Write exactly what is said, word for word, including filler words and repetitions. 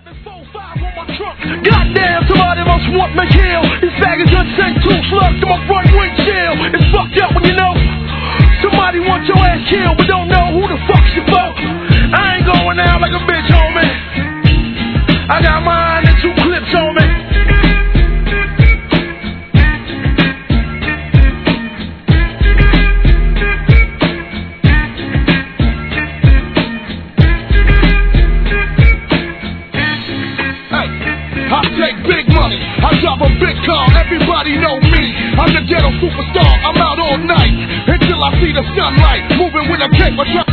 Goddamn, somebody must want me kill. This bag is just sent two slugs to my front windshield. It's fucked up when you know somebody wants your ass killed, but don't know who the fuck's your foe. I ain't going out like a bitch, homie. I got mine and two clips on me. I take big money, I drive a big car, everybody know me. I'm the ghetto superstar, I'm out all night until I see the sunlight, moving with a cape.